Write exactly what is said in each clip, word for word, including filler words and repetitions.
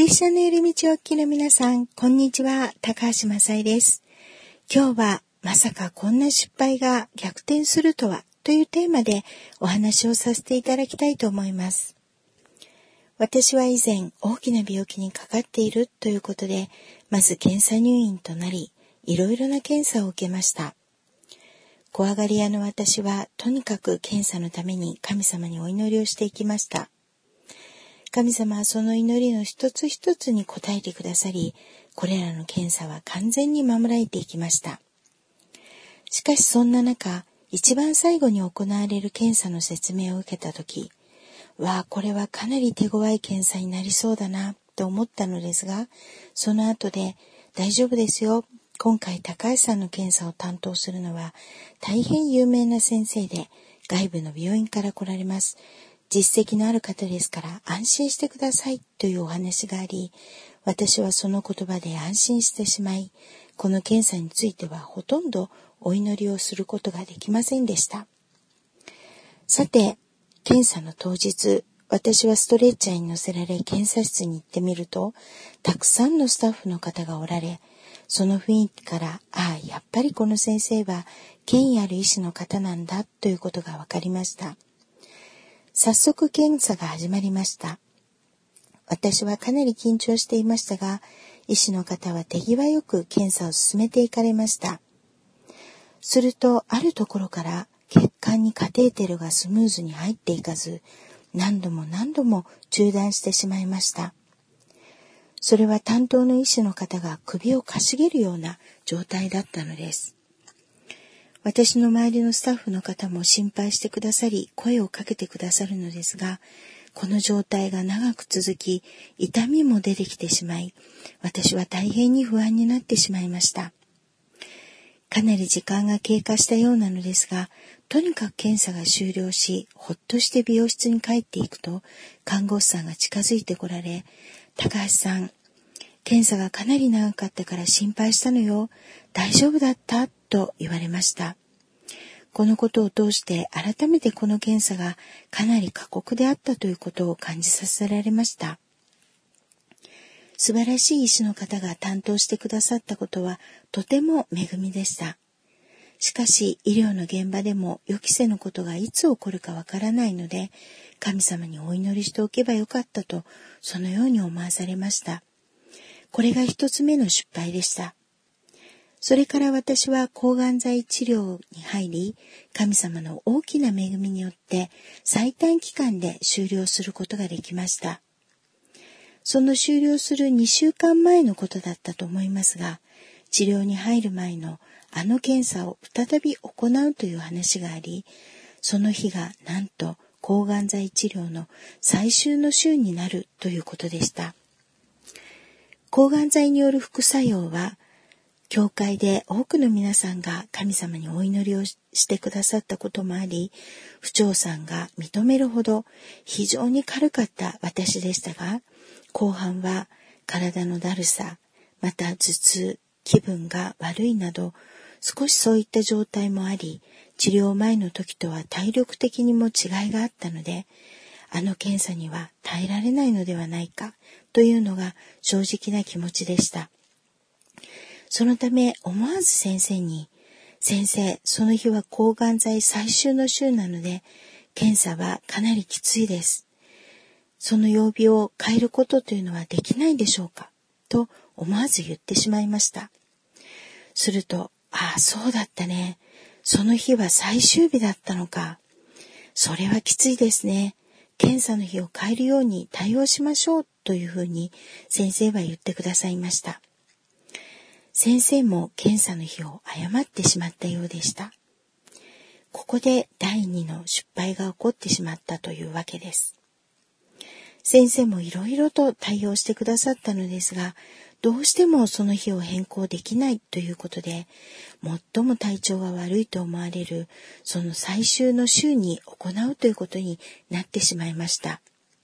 リスチャンの寄り道をお聞きの皆さん、こんにちは。高橋雅恵です。今日はまさかこんな失敗が逆転するとはというテーマでお話をさせていただきたいと思います。私は以前大きな病気にかかっているということで、まず検査入院となり、いろいろな検査を受けました。怖がり屋の私はとにかく検査のために神様にお祈りをしていきました。神様はその祈りの一つ一つに応えてくださり、これらの検査は完全に守られていきました。しかしそんな中、一番最後に行われる検査の説明を受けたとき、わあ、これはかなり手強い検査になりそうだなと思ったのですが、その後で大丈夫ですよ。今回高橋さんの検査を担当するのは大変有名な先生で、外部の病院から来られます。実績のある方ですから安心してくださいというお話があり、私はその言葉で安心してしまい、この検査についてはほとんどお祈りをすることができませんでした。さて、検査の当日、私はストレッチャーに乗せられ検査室に行ってみると、たくさんのスタッフの方がおられ、その雰囲気から、ああ、やっぱりこの先生は権威ある医師の方なんだということが分かりました。早速検査が始まりました。私はかなり緊張していましたが、医師の方は手際よく検査を進めていかれました。すると、あるところから血管にカテーテルがスムーズに入っていかず、何度も何度も中断してしまいました。それは担当の医師の方が首をかしげるような状態だったのです。私の周りのスタッフの方も心配してくださり、声をかけてくださるのですが、この状態が長く続き、痛みも出てきてしまい、私は大変に不安になってしまいました。かなり時間が経過したようなのですが、とにかく検査が終了し、ほっとして美容室に帰っていくと、看護師さんが近づいてこられ、高橋さん、検査がかなり長かったから心配したのよ。大丈夫だったと言われました。このことを通して改めてこの検査がかなり過酷であったということを感じさせられました。素晴らしい医師の方が担当してくださったことはとても恵みでした。しかし医療の現場でも予期せぬことがいつ起こるかわからないので、神様にお祈りしておけばよかったとそのように思わされました。これが一つ目の失敗でした。それから私は抗がん剤治療に入り、神様の大きな恵みによって最短期間で終了することができました。その終了するにしゅうかんまえのことだったと思いますが、治療に入る前のあの検査を再び行うという話があり、その日がなんと抗がん剤治療の最終の週になるということでした。抗がん剤による副作用は、教会で多くの皆さんが神様にお祈りをしてくださったこともあり、婦長さんが認めるほど非常に軽かった私でしたが、後半は体のだるさ、また頭痛、気分が悪いなど、少しそういった状態もあり、治療前の時とは体力的にも違いがあったので、あの検査には耐えられないのではないかというのが正直な気持ちでした。そのため思わず先生に、先生、その日は抗がん剤最終の週なので、検査はかなりきついです。その曜日を変えることというのはできないでしょうかと思わず言ってしまいました。すると、ああ、そうだったね。その日は最終日だったのか。それはきついですね。検査の日を変えるように対応しましょうというふうに先生は言ってくださいました。先生も検査の日を誤ってしまったようでした。ここで第二の失敗が起こってしまったというわけです。先生もいろいろと対応してくださったのですが、どうしてもその日を変更できないということで、最も体調が悪いと思われるその最終の週に行うということになってしまいました。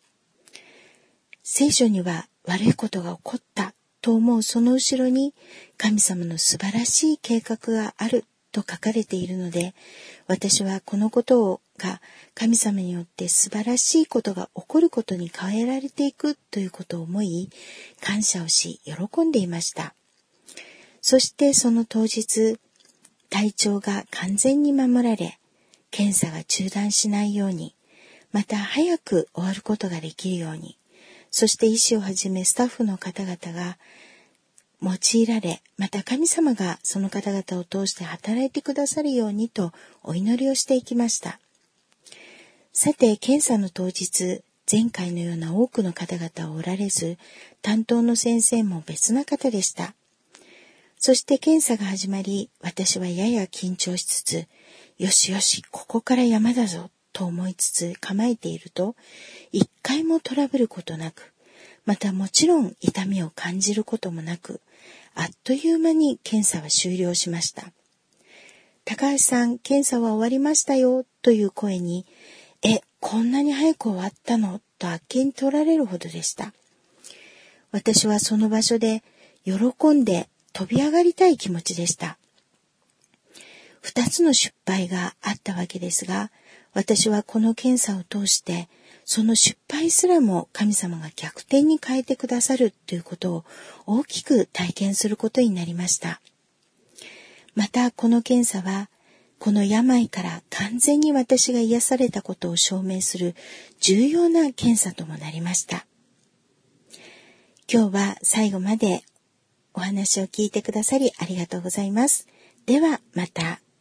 聖書には悪いことが起こったと思うその後ろに神様の素晴らしい計画があると書かれているので、私はこのことが神様によって素晴らしいことが起こることに変えられていくということを思い、感謝をし喜んでいました。そしてその当日、体調が完全に守られ、検査が中断しないように、また早く終わることができるように、そして医師をはじめスタッフの方々が用いられ、また神様がその方々を通して働いてくださるようにとお祈りをしていきました。さて、検査の当日、前回のような多くの方々はおられず、担当の先生も別な方でした。そして検査が始まり、私はやや緊張しつつ、よしよし、ここから山だぞ、と思いつつ構えていると、一回もトラブルことなく、またもちろん痛みを感じることもなく、あっという間に検査は終了しました。高橋さん、検査は終わりましたよ、という声に、え、こんなに早く終わったのとあっけに取られるほどでした。私はその場所で喜んで飛び上がりたい気持ちでした。二つの失敗があったわけですが、私はこの検査を通して、その失敗すらも神様が逆転に変えてくださるということを大きく体験することになりました。またこの検査は、この病から完全に私が癒されたことを証明する重要な検査ともなりました。今日は最後までお話を聞いてくださりありがとうございます。ではまた。